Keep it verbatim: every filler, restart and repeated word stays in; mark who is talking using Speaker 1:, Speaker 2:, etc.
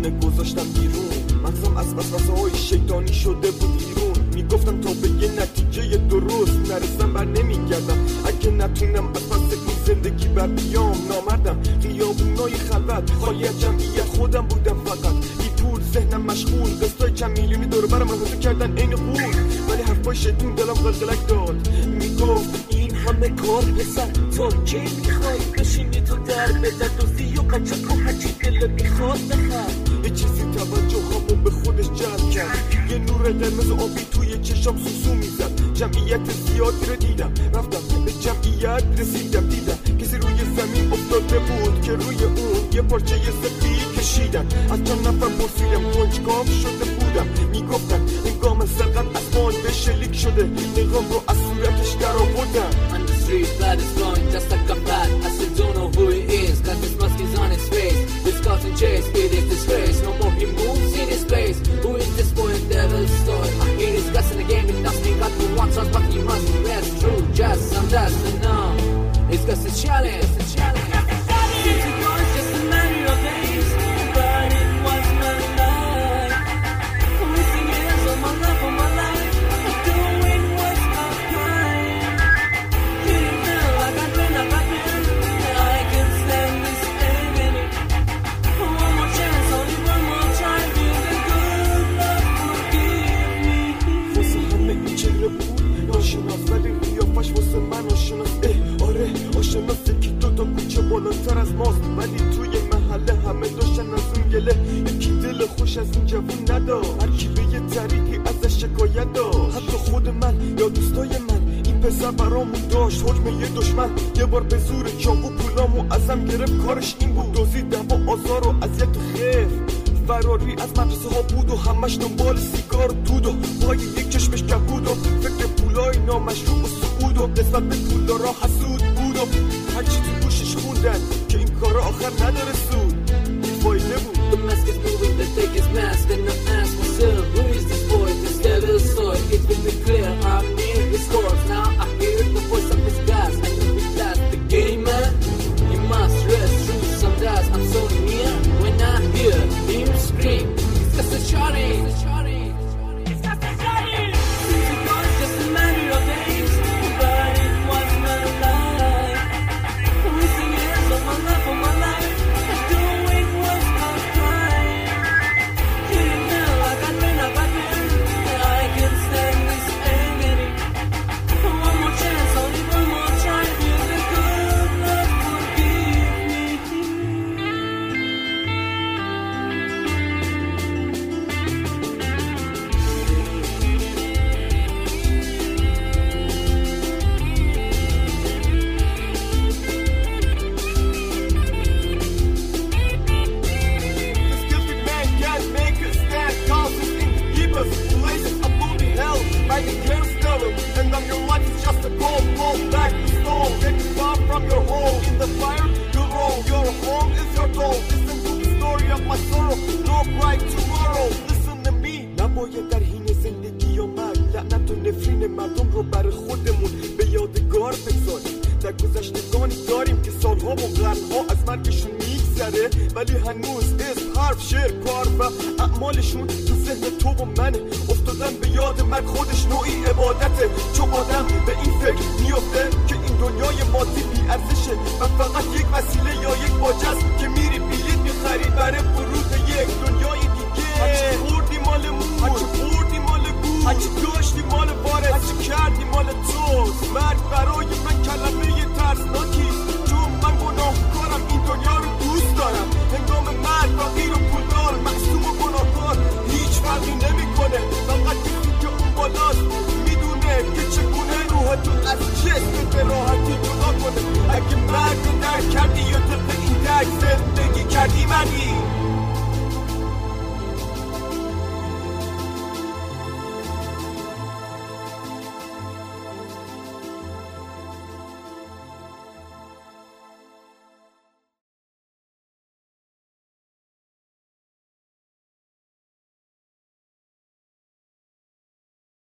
Speaker 1: دیگه گذاشتم بیرون. مغزم از وسوسه های شیطانی شده بود بیرون. میگفتم تا به یه نتیجه درست نرسم بر نمیگردم. اگه نتونم از پس این زندگی بر بیام نامردم. خیابونای خلوت خالی از جمعیت خودم بودم فقط بی پول، ذهنم مشغول، قصدای چند میلیونی دور برم منحوطه کردن عین غول. ولی حرفای شیطون دلم قلقلک داد، میگفت این همه کار پسر تا کی میخوای بشینی تو در بدن دوزی و قچه کن هرچی دل میخواد بخر. یه چیزی توجه همون به خودش جلب کرد، یه نور قرمز آبی توی چشم سوسو میزد. جمعیت زیادی رو دیدم، رفتم به جمعیت رسیدم، دیدم کسی روی زمین افتاده بود که روی اون یه پارچه سفید کشیدن. از چند نفر پرسیدم کنجکاو شده بودم، میگفتن انگام سرقت از بان به شلیک شده. نقام رو از صورتش در آوردم.
Speaker 2: On the street, blood is flowing just like a bat. I still don't know who he is, cause this mask is on his face. This caught and chase, it is disgrace. No more he moves in his place. Who is this boy in devil's story? I hear he's guessing the game, it doesn't got who wants us, but he must be best. True, just some dust, and now it's just a challenge, it's a challenge. Since it was just a matter of days, but it was my life. Wasting years of my life, of my life. Doing what's my crime. Getting feel like I've been, like I've been. I can stand this agony. One more chance, only one more try. Feel the good love, forgive me.
Speaker 1: واسه همه این چهره بود ناشناس، ولی قیافش واسه من آشناس. اه آره آشناسه که دوتا کوچه بالاتر از ماست، ولی توی محله همه داشتن از اون گله. یکی دل خوش از این جوون ندار، هر کی به یه طریقی ازش شکایت داشت. حتی خود من یا دوستای من، این پسر برامون داشت حکم یه دشمن. یه بار به زور چاقو پولامو ازم گرفت، کارش این بود دزدی، دعوا، آزار و اذیت و خف. فراری از مدرسه ها بود و همش دنبال سیگار و دود و پای یک چشمش کبود و فکر پولای نامشروع و سعود و قسمت به پولدارا حسود بود و هرچی تو گوشش خوندن که این کارا آخر نداره سود. فایده بود.
Speaker 2: The mask is moving, they take his mask, and I ask myself, who is this boy, this devil's soul? It will be clear, I'm near his course. Now I hear the voice of his gas. I know he's last the game, man. He must rest through some dust. I'm so near when I hear him scream. It's just a shawty. It's just a shawty. Since it was just a matter of days, but it was my life. Wasting years of my life, of my life. Doing what's my crime. Getting feel like I've been, like I've been. I can stand this agony. One more chance, only one more try. Feel the good love, forgive me.
Speaker 1: This gifted man can't make us stand, causes in keep us places a booty hell by the clear stone. And on your life is just a cold, cold back to stone. Getting far from your home in the fire you roll. Your home is your goal. Listen to the story of my sorrow. No bright tomorrow. Listen to me. نباید در حین زندگی و مرگ لعنت و نفرین مردم رو برای خودمون به یادگار بگذاریم. در گذشتگانی داریم که سالها و قرنها از مرگشون میگذره، ولی هنوز اسم، حرف، شعر، کار و اعمالشون تو ذهن تو و منه. افتادن به یاد مرگ خودش نوعی عبادته، چون آدم به این فکر میفته که این دنیای مادی بی ارزشه و فقط یک وسیله یا یک باجه است که میری بلیط میخری برای